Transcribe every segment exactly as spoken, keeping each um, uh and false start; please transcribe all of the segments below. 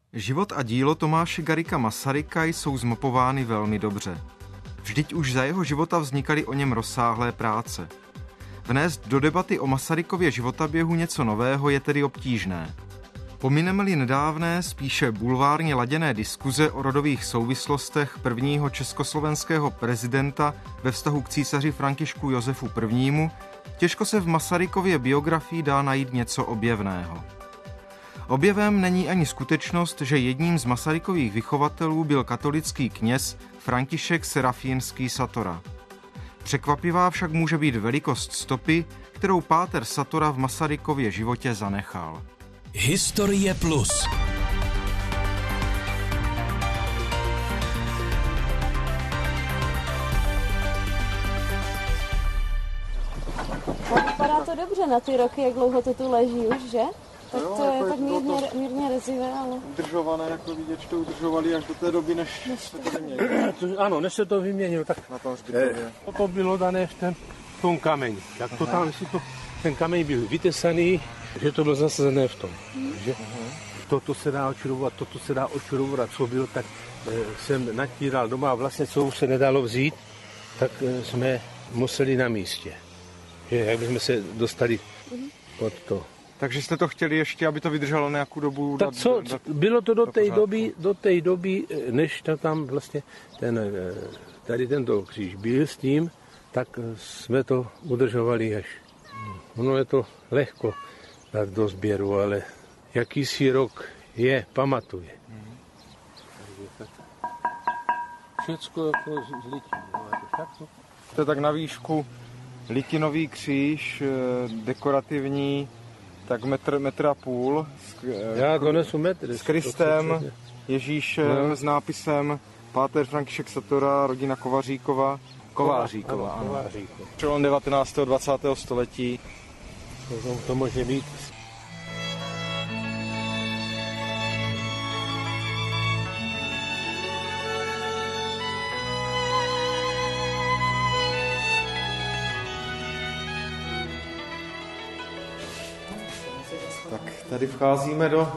Život a dílo Tomáše Garrigua Masaryka jsou zmapovány velmi dobře. Vždyť už za jeho života vznikaly o něm rozsáhlé práce. Vnést do debaty o Masarykově životaběhu něco nového je tedy obtížné. Pomineme-li nedávné, spíše bulvárně laděné diskuze o rodových souvislostech prvního československého prezidenta ve vztahu k císaři Františku Josefu I., těžko se v Masarykově biografii dá najít něco objevného. Objevem není ani skutečnost, že jedním z Masarykových vychovatelů byl katolický kněz František Serafínský Satora. Překvapivá však může být velikost stopy, kterou páter Satora v Masarykově životě zanechal. Historie plus. Vypadá to dobře na ty roky, jak dlouho to tu leží už, že? Tak to jo, je tak mírně, to mírně rezivé, ale... Udržované, jako vidět, že to udržovali až do té doby, než, než se to vyměnilo. Ano, než se to vyměnilo, tak na tom hřbitově. Eh, to bylo dané v ten, v tom kameni. Jak to tam, jestli to, ten kameň byl vytesaný, že to bylo zasazené v tom. Hmm. Že toto se dá očurovat, toto se dá očurovat, co bylo, tak eh, jsem natíral doma a vlastně co už se nedalo vzít, tak eh, jsme museli na místě. Že jak bychom se dostali hmm. pod to. Takže jste to chtěli ještě, aby to vydrželo nějakou dobu? Tak co, bylo to do té doby, do té doby, než to tam vlastně ten, tady tento kříž byl s tím, tak jsme to udržovali až. Ono je to lehko dát do sběru, ale jakýsi rok je, pamatuje. Všecko jako z lití. To je tak na výšku litinový kříž, dekorativní, tak metr, metr a půl. S, Já donesu metr. S Kristem, Ježíšem, no. S nápisem páter František Satora, rodina Kovaříkova. Kováříkova, ano. Kováříkova. Přelom devatenáctého a dvacátého století. To, to může být. Tady vcházíme do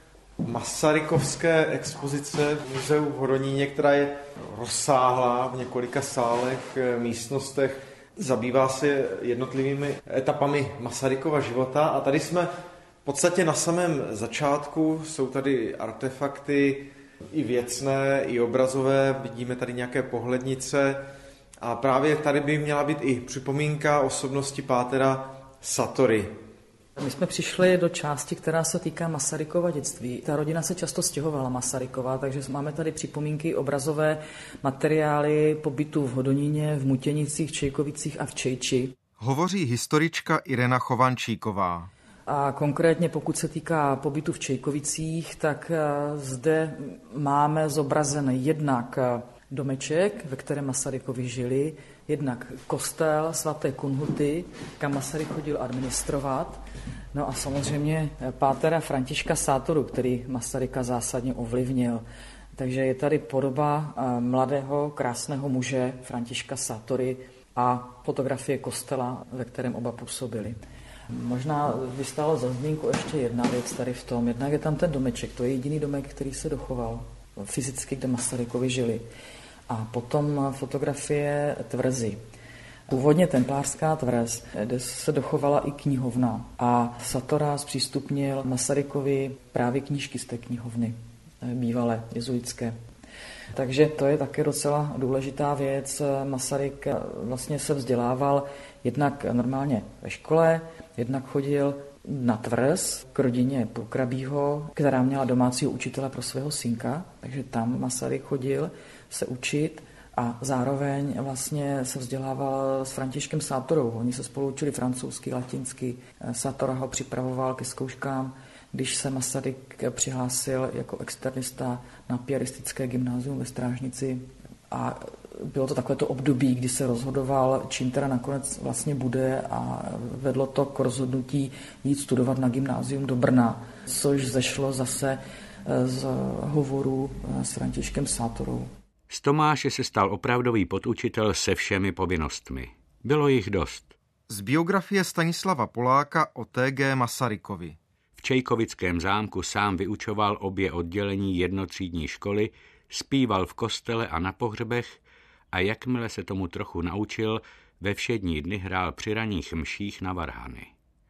Masarykovské expozice v muzeu v Hodoníně, která je rozsáhlá v několika sálech, místnostech. Zabývá se jednotlivými etapami Masarykova života a tady jsme v podstatě na samém začátku. Jsou tady artefakty i věcné, i obrazové. Vidíme tady nějaké pohlednice a právě tady by měla být i připomínka osobnosti pátera Satory. My jsme přišli do části, která se týká Masarykova dětství. Ta rodina se často stěhovala Masarykova, takže máme tady připomínky, obrazové materiály pobytu v Hodoníně, v Mutěnicích, Čejkovicích a v Čejči. Hovoří historička Irena Chovančíková. A konkrétně pokud se týká pobytu v Čejkovicích, tak zde máme zobrazen jednak domeček, ve kterém Masarykovi žili, jednak kostel svaté Kunhuty, kam Masaryk chodil administrovat, no a samozřejmě pátera Františka Sátoru, který Masaryka zásadně ovlivnil. Takže je tady podoba mladého, krásného muže Františka Sátory a fotografie kostela, ve kterém oba působili. Možná vystálo za zmínku ještě jedna věc tady v tom. Jednak je tam ten domeček, to je jediný domek, který se dochoval fyzicky, kde Masarykovi žili. A potom fotografie tvrzy. Původně templářská tvrz, kde se dochovala i knihovna. A Satora zpřístupnil Masarykovi právě knížky z té knihovny, bývalé jezuitské. Takže to je také docela důležitá věc. Masaryk vlastně se vzdělával jednak normálně ve škole, jednak chodil na tvrz k rodině Purkrabího, která měla domácího učitele pro svého synka, takže tam Masaryk chodil se učit a zároveň vlastně se vzdělával s Františkem Sátorou. Oni se spolu učili francouzsky, latinsky. Sátora ho připravoval ke zkouškám, když se Masaryk přihlásil jako externista na piaristické gymnázium ve Strážnici. A bylo to takovéto období, kdy se rozhodoval, čím teda nakonec vlastně bude, a vedlo to k rozhodnutí jít studovat na gymnázium do Brna, což zešlo zase z hovoru s Františkem Sátorou. Z Tomáše se stal opravdový podučitel se všemi povinnostmi. Bylo jich dost. Z biografie Stanislava Poláka o T G Masarykovi. V Čejkovickém zámku sám vyučoval obě oddělení jednotřídní školy, zpíval v kostele a na pohřbech a jakmile se tomu trochu naučil, ve všední dny hrál při ranních mších na varhany.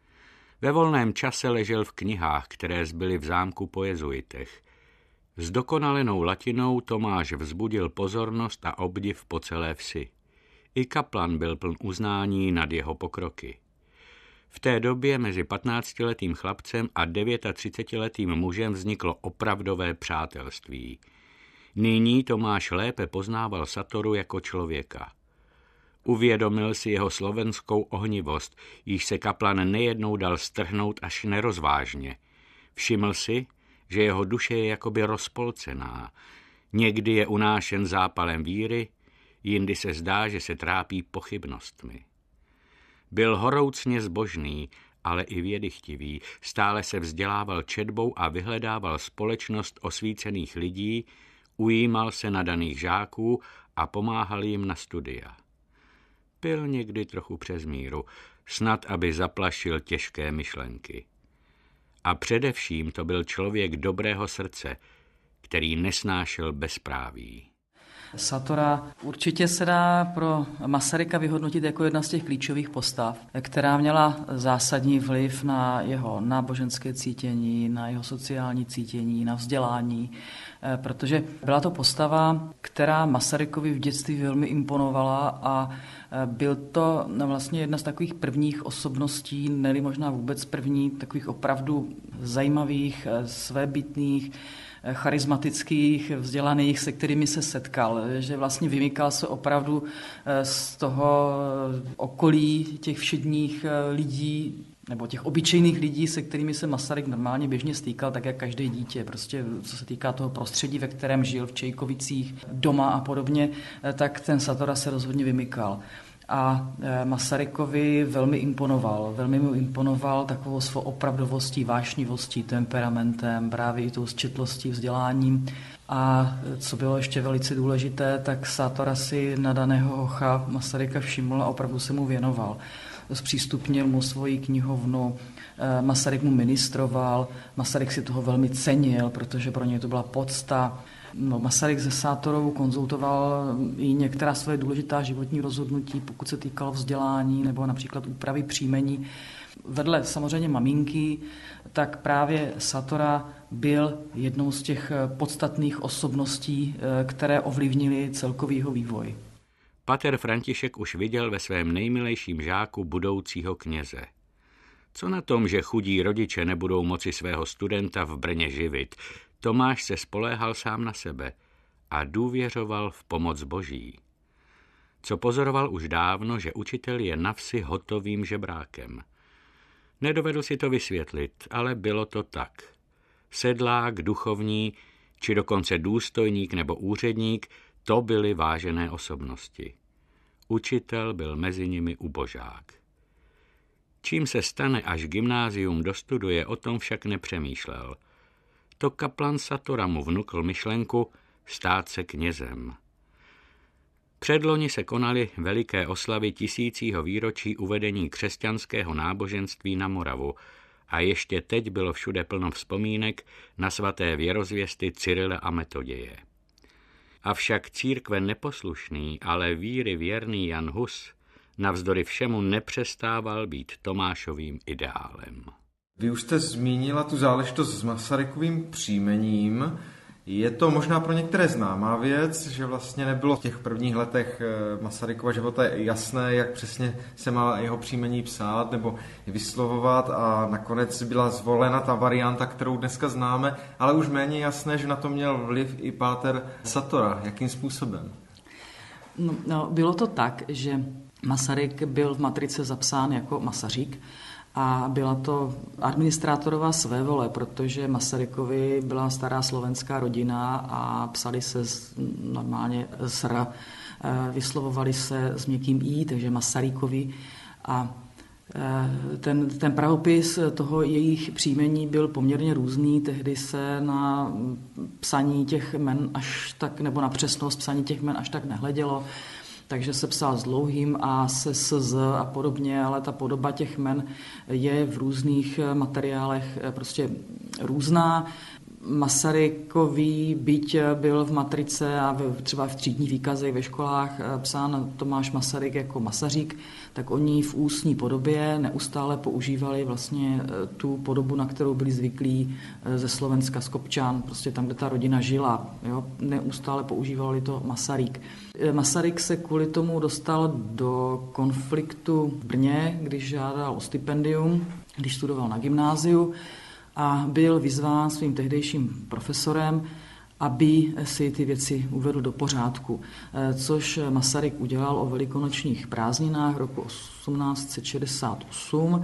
Ve volném čase ležel v knihách, které zbyly v zámku po jezuitech. S dokonalenou latinou Tomáš vzbudil pozornost a obdiv po celé vsi. I kaplan byl pln uznání nad jeho pokroky. V té době mezi patnáctiletým chlapcem a třicetidevětiletým mužem vzniklo opravdové přátelství. Nyní Tomáš lépe poznával Satoru jako člověka. Uvědomil si jeho slovenskou ohnivost, již se kaplan nejednou dal strhnout až nerozvážně. Všiml si, že jeho duše je jakoby rozpolcená. Někdy je unášen zápalem víry, jindy se zdá, že se trápí pochybnostmi. Byl horoucně zbožný, ale i vědychtivý, stále se vzdělával četbou a vyhledával společnost osvícených lidí, ujímal se nadaných žáků a pomáhal jim na studia. Pil někdy trochu přes míru, snad aby zaplašil těžké myšlenky. A především to byl člověk dobrého srdce, který nesnášel bezpráví. Satora určitě se dá pro Masaryka vyhodnotit jako jedna z těch klíčových postav, která měla zásadní vliv na jeho náboženské cítění, na jeho sociální cítění, na vzdělání, protože byla to postava, která Masarykovi v dětství velmi imponovala a byl to vlastně jedna z takových prvních osobností, ne-li možná vůbec první, takových opravdu zajímavých, svébytných, charismatických, vzdělaných, se kterými se setkal, že vlastně vymykal se opravdu z toho okolí těch všedních lidí, nebo těch obyčejných lidí, se kterými se Masaryk normálně běžně stýkal, tak jak každé dítě. Prostě co se týká toho prostředí, ve kterém žil v Čejkovicích, doma a podobně, tak ten Satora se rozhodně vymykal. A Masarykovi velmi imponoval. Velmi mu imponoval takovou svou opravdovostí, vášnivostí, temperamentem, právě i tou zčetlostí, vzděláním. A co bylo ještě velice důležité, tak Satora si nadaného hocha Masaryka všiml a opravdu se mu věnoval. Zpřístupnil mu svoji knihovnu, Masaryk mu ministroval, Masaryk si toho velmi cenil, protože pro něj to byla podsta. No, Masaryk se Sátorou konzultoval i některá své důležitá životní rozhodnutí, pokud se týkalo vzdělání nebo například úpravy příjmení. Vedle samozřejmě maminky, tak právě Satora byl jednou z těch podstatných osobností, které ovlivnily celkový jeho vývoj. Pater František už viděl ve svém nejmilejším žáku budoucího kněze. Co na tom, že chudí rodiče nebudou moci svého studenta v Brně živit, Tomáš se spoléhal sám na sebe a důvěřoval v pomoc Boží. Co pozoroval už dávno, že učitel je na vsi hotovým žebrákem. Nedovedl si to vysvětlit, ale bylo to tak. Sedlák, duchovní, či dokonce důstojník nebo úředník, to byly vážené osobnosti. Učitel byl mezi nimi ubožák. Čím se stane, až gymnázium dostuduje, o tom však nepřemýšlel. To kaplan Satora mu vnukl myšlenku stát se knězem. Předloni se konaly veliké oslavy tisícího výročí uvedení křesťanského náboženství na Moravu a ještě teď bylo všude plno vzpomínek na svaté věrozvěsty Cyrila a Metoděje. Avšak církve neposlušný, ale víry věrný Jan Hus navzdory všemu nepřestával být Tomášovým ideálem. Vy už jste zmínila tu záležitost s Masarykovým příjmením. Je to možná pro některé známá věc, že vlastně nebylo v těch prvních letech Masarykova života jasné, jak přesně se má jeho příjmení psát nebo vyslovovat a nakonec byla zvolena ta varianta, kterou dneska známe, ale už méně jasné, že na to měl vliv i páter Satora. Jakým způsobem? No, no, bylo to tak, že Masaryk byl v matrice zapsán jako Masařík, a byla to administrátorová svévole, protože Masarykovi byla stará slovenská rodina a psali se normálně sr, vyslovovali se s měkkým i, takže Masarykovi. A ten, ten pravopis toho jejich příjmení byl poměrně různý. Tehdy se na psaní těch jmen až tak, nebo na přesnost psaní těch jmen až tak nehledělo. takže se psal s dlouhým a se s z a podobně, ale ta podoba těch jmen je v různých materiálech prostě různá. Masarykový, byť byl v matrice a třeba v třídních výkazech ve školách psán Tomáš Masaryk jako Masařík, tak oni v ústní podobě neustále používali vlastně tu podobu, na kterou byli zvyklí ze Slovenska, z Kopčan, prostě tam, kde ta rodina žila. Jo? Neustále používali to Masaryk. Masaryk se kvůli tomu dostal do konfliktu v Brně, když žádal o stipendium, když studoval na gymnáziu, a byl vyzván svým tehdejším profesorem, aby si ty věci uvedl do pořádku, což Masaryk udělal o velikonočních prázdninách roku osmnáct set šedesát osm,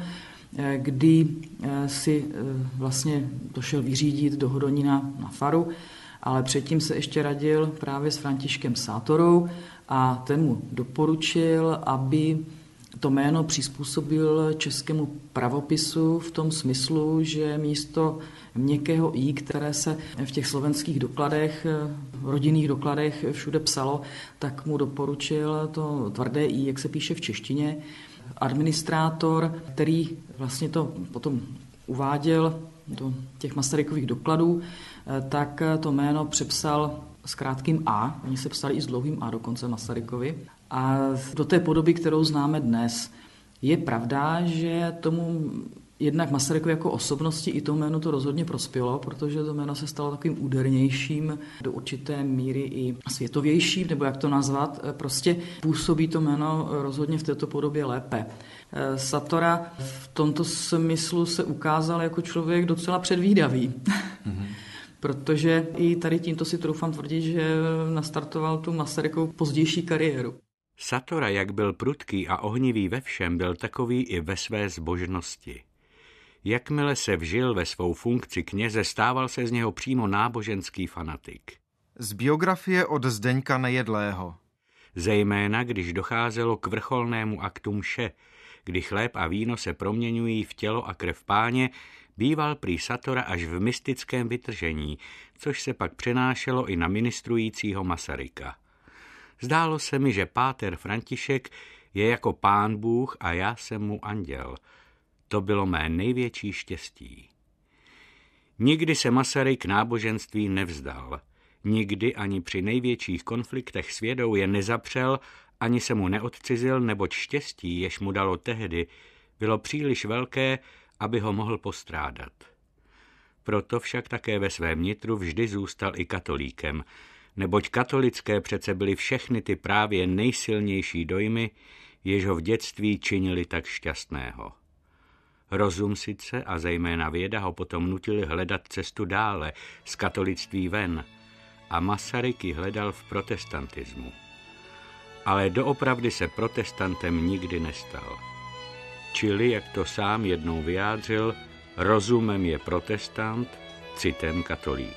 kdy si vlastně došel vyřídit do Hodonína na faru, ale předtím se ještě radil právě s Františkem Sátorou a ten mu doporučil, aby to jméno přizpůsobil českému pravopisu v tom smyslu, že místo měkkého i, které se v těch slovenských dokladech, rodinných dokladech všude psalo, tak mu doporučil to tvrdé i, jak se píše v češtině. Administrátor, který vlastně to potom uváděl do těch Masarykových dokladů, tak to jméno přepsal s krátkým A, oni se psali i s dlouhým A dokonce Masarykovi, a do té podoby, kterou známe dnes. Je pravda, že tomu jednak Masarykovi jako osobnosti i to jméno to rozhodně prospělo, protože to jméno se stalo takovým údernějším, do určité míry i světovějším, nebo jak to nazvat. Prostě působí to jméno rozhodně v této podobě lépe. Sátora v tomto smyslu se ukázal jako člověk docela předvídavý. Mm-hmm. Protože i tady tímto si troufám tvrdit, že nastartoval tu Masarykovou pozdější kariéru. Sátora, jak byl prudký a ohnivý ve všem, byl takový i ve své zbožnosti. Jakmile se vžil ve svou funkci kněze, stával se z něho přímo náboženský fanatik. Z biografie od Zdeňka Nejedlého. Zejména, když docházelo k vrcholnému aktu mše, kdy chléb a víno se proměňují v tělo a krev Páně, býval prý Sátora až v mystickém vytržení, což se pak přenášelo i na ministrujícího Masaryka. Zdálo se mi, že páter František je jako Pán Bůh a já jsem mu anděl. To bylo mé největší štěstí. Nikdy se Masaryk náboženství nevzdal. Nikdy ani při největších konfliktech s vědou je nezapřel, ani se mu neodcizil, neboť štěstí, jež mu dalo tehdy, bylo příliš velké, aby ho mohl postrádat. Proto však také ve svém nitru vždy zůstal i katolíkem, neboť katolické přece byly všechny ty právě nejsilnější dojmy, jež ho v dětství činili tak šťastného. Rozum sice a zejména věda ho potom nutili hledat cestu dále, z katolictví ven, a Masaryk ji hledal v protestantismu. Ale doopravdy se protestantem nikdy nestal. Čili, jak to sám jednou vyjádřil, rozumem je protestant, citem katolík.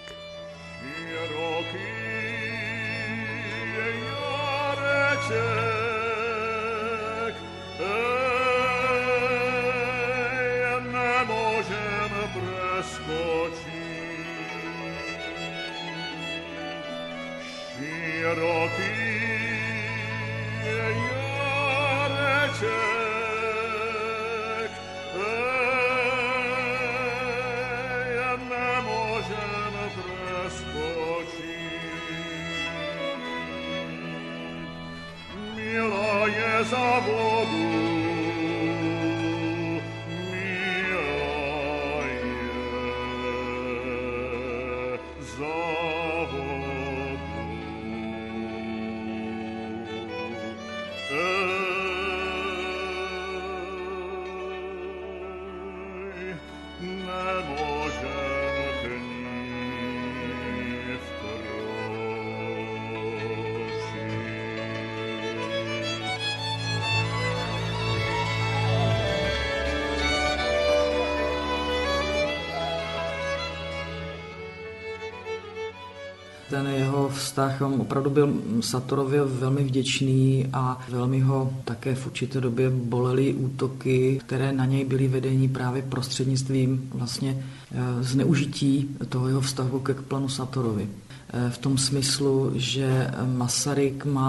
Ten jeho vztah, on opravdu byl Sátorovi velmi vděčný a velmi ho také v určité době bolely útoky, které na něj byly vedení právě prostřednictvím vlastně zneužití toho jeho vztahu ke panu Sátorovi. V tom smyslu, že Masaryk má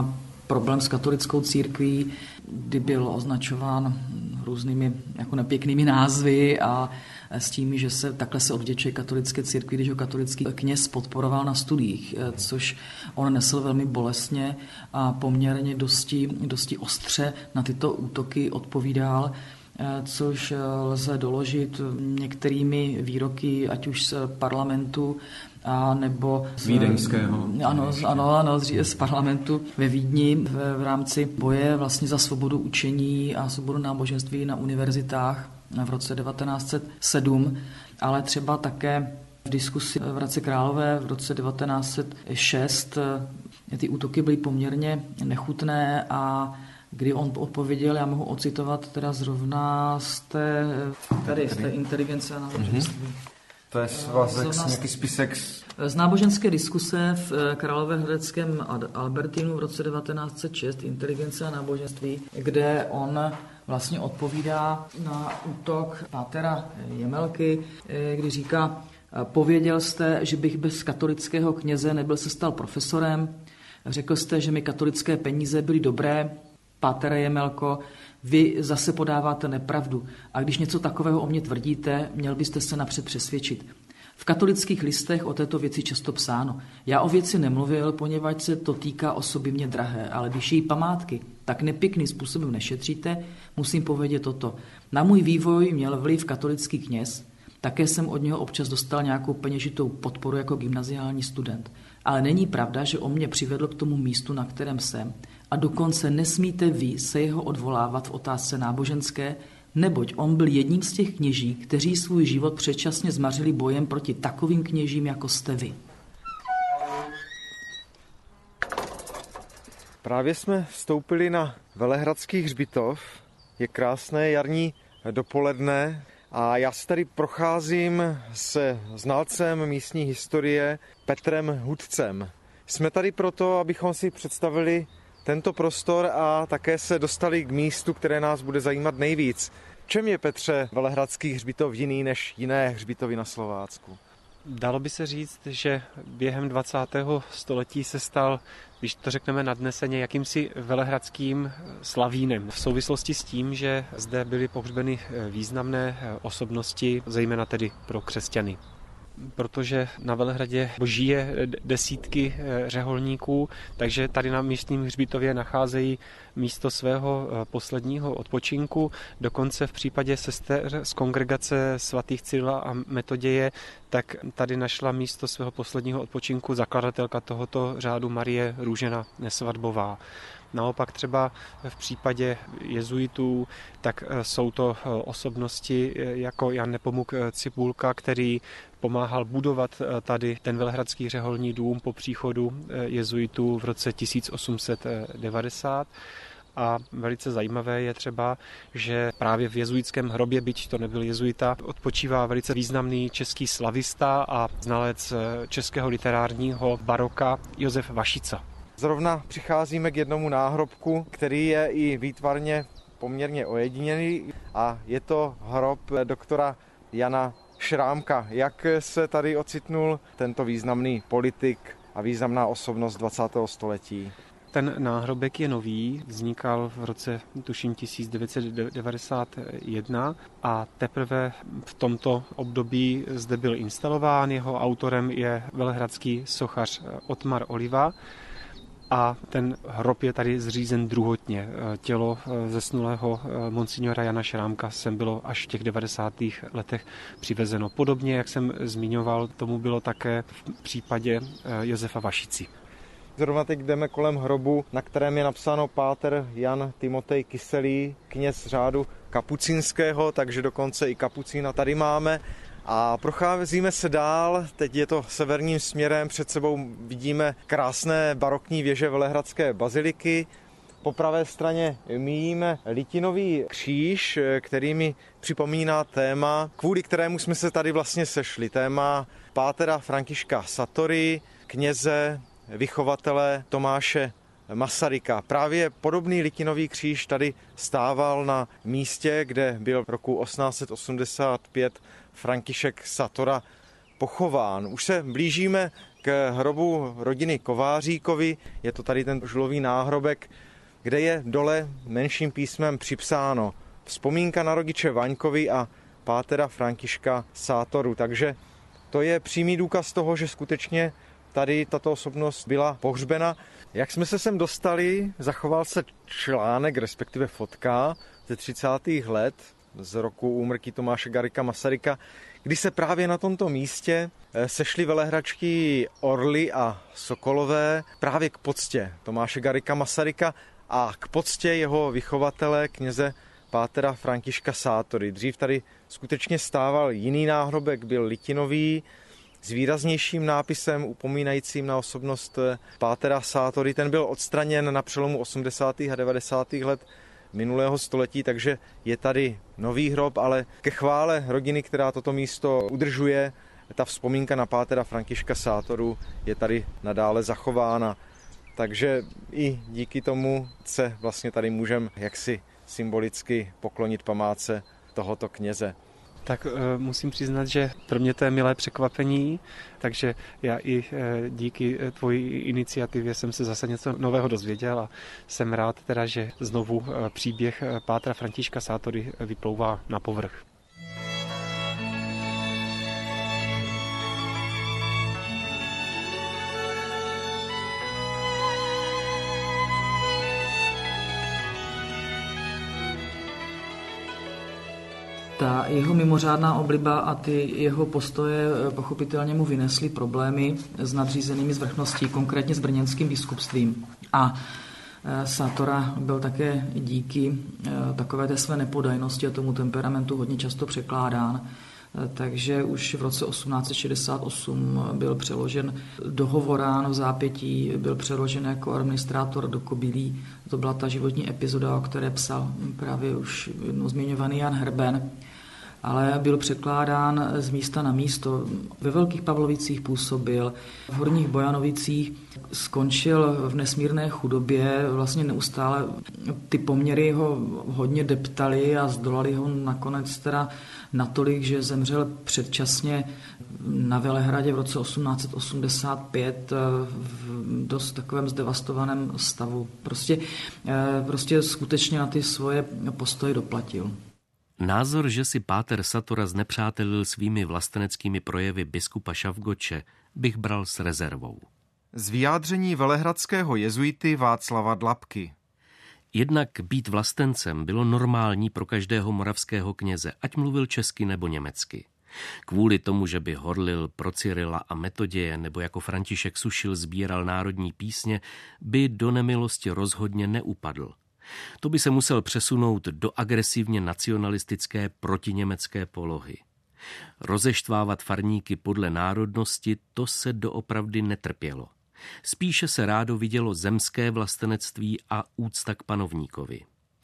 problém s katolickou církví, kdy byl označován různými jako nepěknými názvy a s tím, že se takhle se odvděčuje katolické církvi, když ho katolický kněz podporoval na studiích, což on nesl velmi bolestně a poměrně dosti, dosti ostře na tyto útoky odpovídal, což lze doložit některými výroky, ať už z parlamentu, a nebo z vídeňského. Ano, ano, ano, z parlamentu ve Vídni v, v rámci boje vlastně za svobodu učení a svobodu náboženství na univerzitách v roce devatenáct set sedm, ale třeba také v diskusi v Hradci Králové v roce devatenáct set šest ty útoky byly poměrně nechutné a kdy on odpověděl, já mohu ocitovat teda zrovna z té, tady, z té inteligence a náboženství. Mm-hmm. To je svazek, nějaký spisek. Z náboženské diskuse v Královéhradeckém Albertinu v roce devatenáct set šest Inteligence a náboženství, kde on vlastně odpovídá na útok pátera Jemelky, kdy říká, pověděl jste, že bych bez katolického kněze nebyl se stal profesorem, řekl jste, že mi katolické peníze byly dobré, pátere Jemelko, vy zase podáváte nepravdu a když něco takového o mě tvrdíte, měl byste se napřed přesvědčit. V katolických listech o této věci často psáno. Já o věci nemluvil, poněvadž se to týká osoby mě drahé, ale když její památky tak nepěkným způsobem nešetříte, musím povědět toto. Na můj vývoj měl vliv katolický kněz, také jsem od něho občas dostal nějakou peněžitou podporu jako gymnaziální student. Ale není pravda, že on mě přivedl k tomu místu, na kterém jsem, a dokonce nesmíte vy se jeho odvolávat v otázce náboženské, neboť on byl jedním z těch kněží, kteří svůj život předčasně zmařili bojem proti takovým kněžím, jako jste vy. Právě jsme vstoupili na Velehradský hřbitov. Je krásné jarní dopoledne a já se tady procházím se znalcem místní historie Petrem Hudcem. Jsme tady proto, abychom si představili tento prostor a také se dostali k místu, které nás bude zajímat nejvíc. V čem je, Petře, Velehradský hřbitov jiný než jiné hřbitovy na Slovácku? Dalo by se říct, že během dvacátého století se stal, když to řekneme nadneseně, jakýmsi velehradským slavínem. V souvislosti s tím, že zde byly pohřbeny významné osobnosti, zejména tedy pro křesťany. Protože na Velehradě žije desítky řeholníků, takže tady na místním hřbitově nacházejí místo svého posledního odpočinku. Dokonce v případě sester z kongregace svatých Cyrila a Metoděje, tak tady našla místo svého posledního odpočinku zakladatelka tohoto řádu Marie Růžena Nesvadbová. Naopak třeba v případě jezuitů, tak jsou to osobnosti jako Jan Nepomuk Cibulka, který pomáhal budovat tady ten velehradský řeholní dům po příchodu jezuitů v roce tisíc osm set devadesát. A velice zajímavé je třeba, že právě v jezuitském hrobě, byť to nebyl jezuita, odpočívá velice významný český slavista a znalec českého literárního baroka Josef Vašica. Zrovna přicházíme k jednomu náhrobku, který je i výtvarně poměrně ojedinělý a je to hrob doktora Jana Šrámka. Jak se tady ocitnul tento významný politik a významná osobnost dvacátého století? Ten náhrobek je nový, vznikal v roce tuším tisíc devět set devadesát jedna a teprve v tomto období zde byl instalován. Jeho autorem je velehradský sochař Otmar Oliva. A ten hrob je tady zřízen druhotně. Tělo zesnulého monsignora Jana Šrámka sem bylo až v těch devadesátých letech přivezeno. Podobně, jak jsem zmiňoval, tomu bylo také v případě Josefa Vašici. Zrovna teď jdeme kolem hrobu, na kterém je napsáno páter Jan Timotej Kyselý, kněz řádu kapucínského, takže dokonce i kapucína tady máme. A procházíme se dál, teď je to severním směrem, před sebou vidíme krásné barokní věže Velehradské baziliky. Po pravé straně míjíme litinový kříž, který mi připomíná téma, kvůli kterému jsme se tady vlastně sešli. Téma pátera Františka Satory, kněze, vychovatele Tomáše Masaryka. Právě podobný litinový kříž tady stával na místě, kde byl v roku osmnáct set osmdesát pět František Satora pochován. Už se blížíme k hrobu rodiny Kováříkovi. Je to tady ten žulový náhrobek, kde je dole menším písmem připsáno vzpomínka na rodiče Vaňkovi a pátera Františka Sátoru. Takže to je přímý důkaz toho, že skutečně tady tato osobnost byla pohřbena. Jak jsme se sem dostali, zachoval se článek, respektive fotka ze třicátých let z roku úmrtí Tomáše Garrigua Masaryka, kdy se právě na tomto místě sešly velehračky Orly a Sokolové právě k poctě Tomáše Garrigua Masaryka a k poctě jeho vychovatele, kněze pátera Františka Sátory. Dřív tady skutečně stával jiný náhrobek, byl litinový, s výraznějším nápisem upomínajícím na osobnost pátera Sátory. Ten byl odstraněn na přelomu osmdesátých a devadesátých let minulého století, takže je tady nový hrob, ale ke chvále rodiny, která toto místo udržuje, ta vzpomínka na pátera Františka Sátoru je tady nadále zachována. Takže i díky tomu se vlastně tady můžeme jaksi symbolicky poklonit památce tohoto kněze. Tak e, musím přiznat, že pro mě to je milé překvapení, takže já i e, díky tvojí iniciativě jsem se zase něco nového dozvěděl a jsem rád teda, že znovu e, příběh pátra Františka Sátory vyplouvá na povrch. Ta jeho mimořádná obliba a ty jeho postoje pochopitelně mu vynesly problémy s nadřízenými zvrchností, konkrétně s brněnským biskupstvím. A Sátora byl také díky takové té své nepodajnosti a tomu temperamentu hodně často překládán. Takže už v roce osmnáct set šedesát osm byl přeložen do Hovorán v zápětí, byl přeložen jako administrátor do Kobylí. To byla ta životní epizoda, o které psal právě už jednou zmiňovaný Jan Hrben. Ale byl překládán z místa na místo. Ve Velkých Pavlovicích působil, v Horních Bojanovicích skončil v nesmírné chudobě, vlastně neustále ty poměry ho hodně deptaly a zdolali ho nakonec teda natolik, že zemřel předčasně na Velehradě v roce osmnáct set osmdesát pět v dost takovém zdevastovaném stavu. Prostě, prostě skutečně na ty svoje postoje doplatil. Názor, že si páter Sátora znepřátelil svými vlasteneckými projevy biskupa Šavgoče, bych bral s rezervou. Z vyjádření velehradského jezuity Václava Dlabky. Jednak být vlastencem bylo normální pro každého moravského kněze, ať mluvil česky nebo německy. Kvůli tomu, že by horlil pro Cyrila a Metoděje nebo jako František Sušil sbíral národní písně, by do nemilosti rozhodně neupadl. To by se musel přesunout do agresivně nacionalistické protiněmecké polohy. Rozeštvávat farníky podle národnosti, to se doopravdy netrpělo. Spíše se rádo vidělo zemské vlastenectví a úcta k panovníkovi.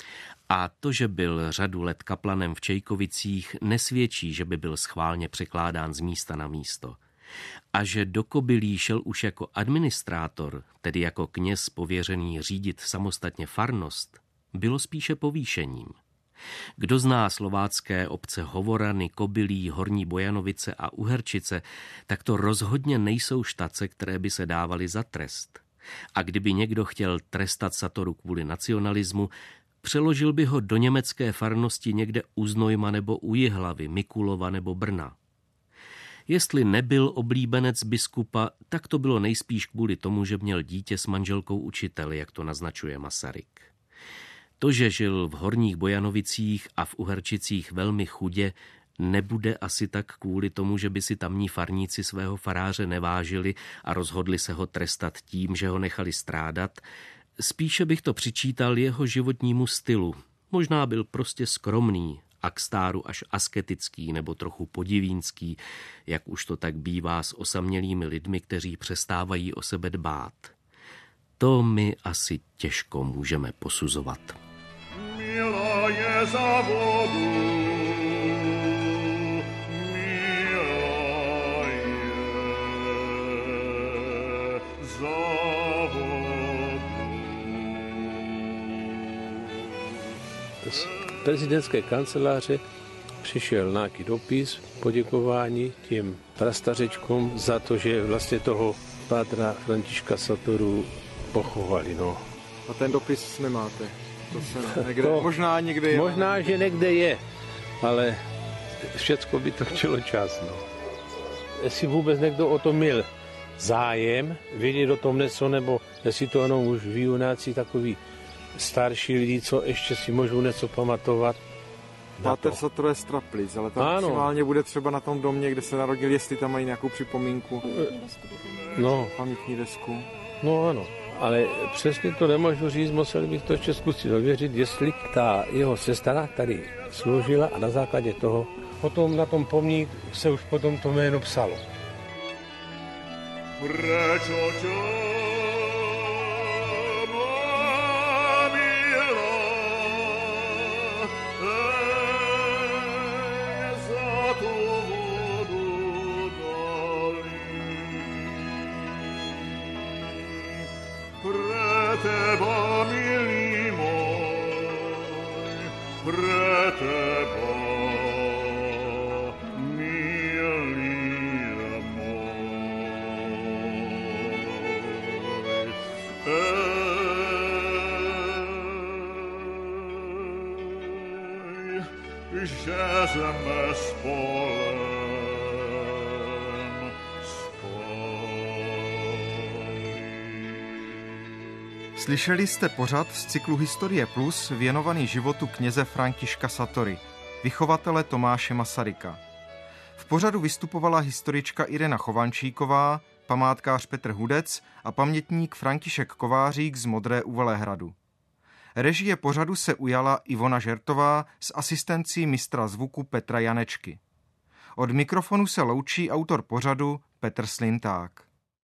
A to, že byl řadu let kaplanem v Čejkovicích, nesvědčí, že by byl schválně překládán z místa na místo. A že do Kobylí šel už jako administrátor, tedy jako kněz pověřený řídit samostatně farnost, bylo spíše povýšením. Kdo zná slovácké obce Hovorany, Kobylí, Horní Bojanovice a Uherčice, tak to rozhodně nejsou štace, které by se dávaly za trest. A kdyby někdo chtěl trestat Sátoru kvůli nacionalismu, přeložil by ho do německé farnosti někde u Znojma nebo u Jihlavy, Mikulova nebo Brna. Jestli nebyl oblíbenec biskupa, tak to bylo nejspíš kvůli tomu, že měl dítě s manželkou učiteli, jak to naznačuje Masaryk. To, že žil v Horních Bojanovicích a v Uherčicích velmi chudě, nebude asi tak kvůli tomu, že by si tamní farníci svého faráře nevážili a rozhodli se ho trestat tím, že ho nechali strádat. Spíše bych to přičítal jeho životnímu stylu. Možná byl prostě skromný, a k stáru až asketický nebo trochu podivínský, jak už to tak bývá s osamělými lidmi, kteří přestávají o sebe dbát. To my asi těžko můžeme posuzovat. Milá je za vodu, milá je za vodu. Z prezidentské kanceláře přišel nějaký dopis, poděkování těm prastařečkům za to, že vlastně toho pátra Františka Satoru pochovali. No. A ten dopis nemáte? To se někde, to, možná někde je. Možná, že někde je, ale všecko by to chtělo čas. No. Jestli vůbec někdo o to měl zájem, vědět o tom něco, nebo jestli to jenom už výjunáci takový starší lidi, co ještě si můžou něco pamatovat. Páter Sator je z Traplic, ale tam maximálně bude třeba na tom domě, kde se narodil, jestli tam mají nějakou připomínku. No. Pamětní desku. No ano, ale přesně to nemůžu říct, museli bych to ještě zkusit ověřit, jestli ta jeho sestra tady sloužila a na základě toho potom na tom pomník se už potom to jméno psalo. Teba, milý môj, pre teba, milý môj. Ej, že sme spolem Slyšeli jste pořad z cyklu Historie Plus věnovaný životu kněze Františka Satory, vychovatele Tomáše Masaryka. V pořadu vystupovala historička Irena Chovančíková, památkář Petr Hudec a pamětník František Kovářík z Modré u Velehradu. Režie pořadu se ujala Ivona Žertová s asistencí mistra zvuku Petra Janečky. Od mikrofonu se loučí autor pořadu Petr Slinták.